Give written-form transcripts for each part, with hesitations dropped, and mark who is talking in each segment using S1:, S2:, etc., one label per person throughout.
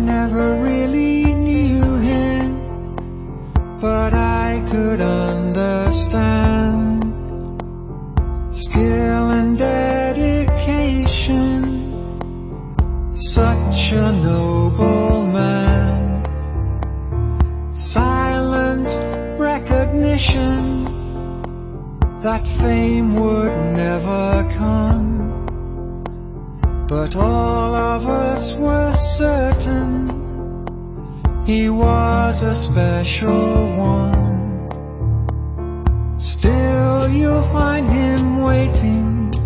S1: never really knew him, but I could understand skill and dedication, such a noble man. Silent recognition that fame would never come, but all of us were certain he was a special one. Still you'll find him waiting,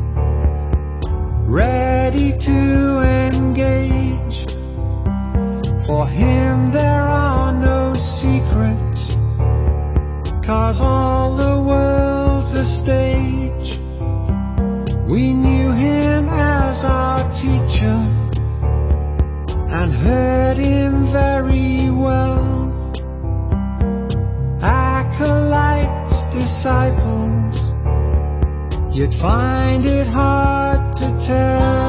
S1: ready to engage. For him there are no secrets, 'cause all the world's a stage. We knew him as our teacher and heard him very well. Acolytes, disciples, you'd find it hard to tell.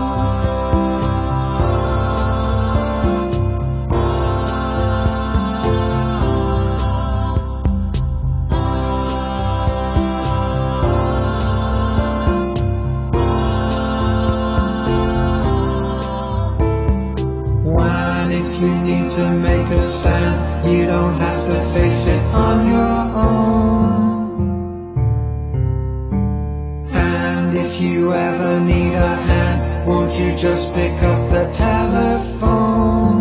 S1: You need to make a stand, you don't have to face it on your own. And if you ever need a hand, won't you just pick up the telephone?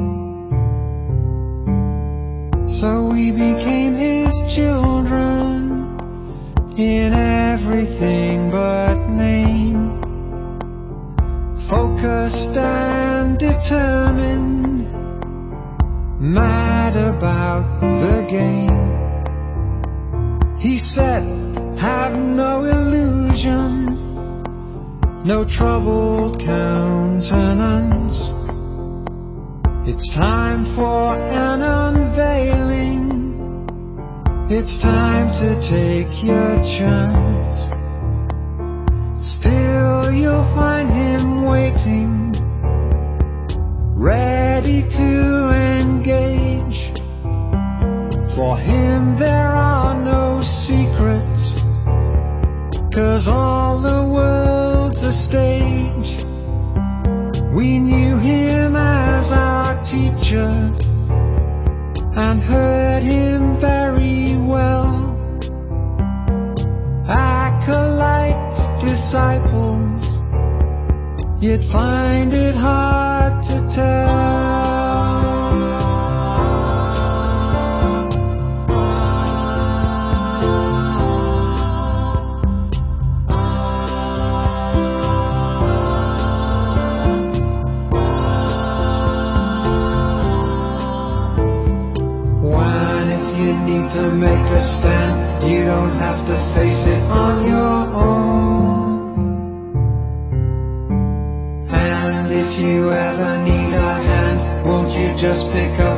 S1: So we became his children in everything but name, focused and determined, mad about the game. He said, have no illusion, no troubled countenance. It's time for an unveiling, it's time to take your chance. Still you'll find him waiting, ready to engage. For him there are no secrets, 'cause all the world's a stage. We knew him as our teacher and heard him very well. Acolytes, disciples, you'd find it hard to tell. When if you need to make a stand, you don't have to face it on your own. If you ever need a hand, won't you just pick up